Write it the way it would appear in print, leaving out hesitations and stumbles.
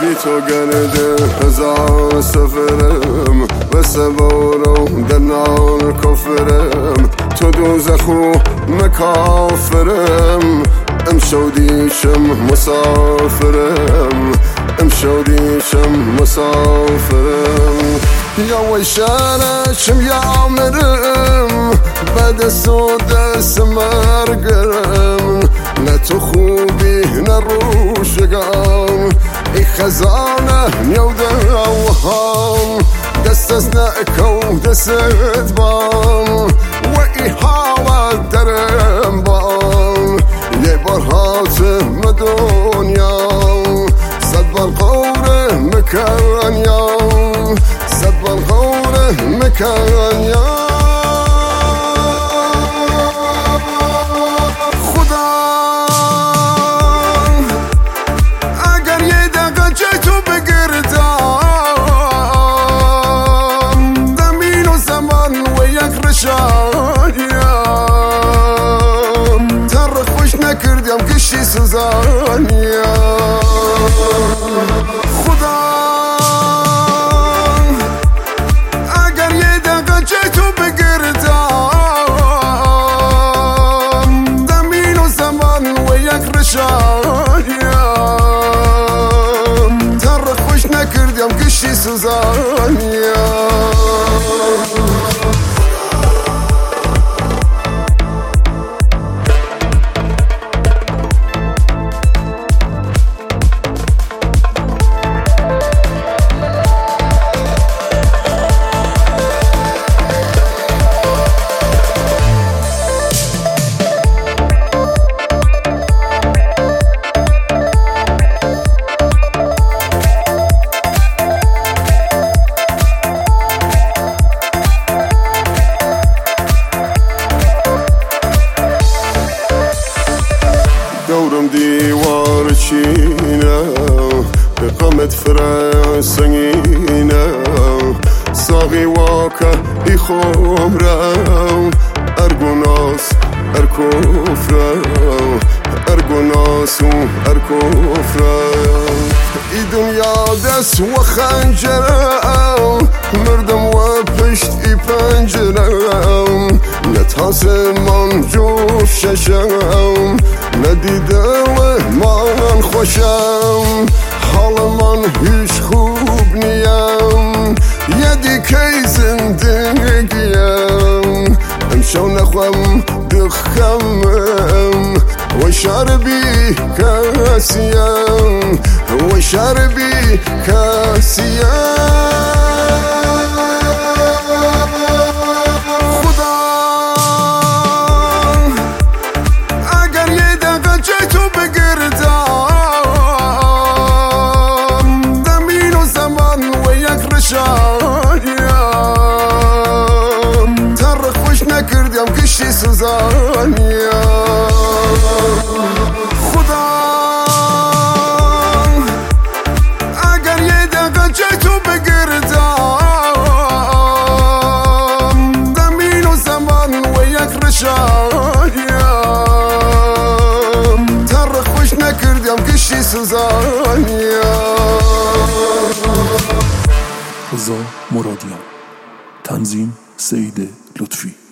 بی تو گرده هزار سفرم و سوارو دنال کفرم تو دوزخو مکافرم امشو دیشم مسافرم امشو دیشم مسافرم یا ویشانشم یا مرم بعد دست مرگرم نه تو خوبی نه روشگام ای خزانه نیوده اوهام دست از نکو دستت بام و ای حالا درم بام یه بار حاتم دنیا صد بار قوره مکن یا صد بار قوره مکن یا کردیم کشی سوزانیا خدا اگر یه دقیقه چه تو بگردم زمین و زمان و یک رشایم تر خوش نکردیم کشی سوزانیا دورم دیوار چینه به قامت فرای سنگینه ساقی واکه ای خمره ارگوناس ارکفره ارگوناس و ارکفره ای دنیا دست و خنجره مردم و پشت ای پنجره نتاس من جوششم ندیده و من خوشم حال من هیچ خوب نیم یه دیگه زندگیم امشو نخوام دخمم و شربی کسیم و شربی کسیم تر خوش نکردیم کشی سوزانیا خدا اگر یه دقیقه چه تو بگردم زمین و زمان و یک رشایم تر خوش نکردیم کشی سوزانیا رضا مرادیان، تنظیم سید لطفی.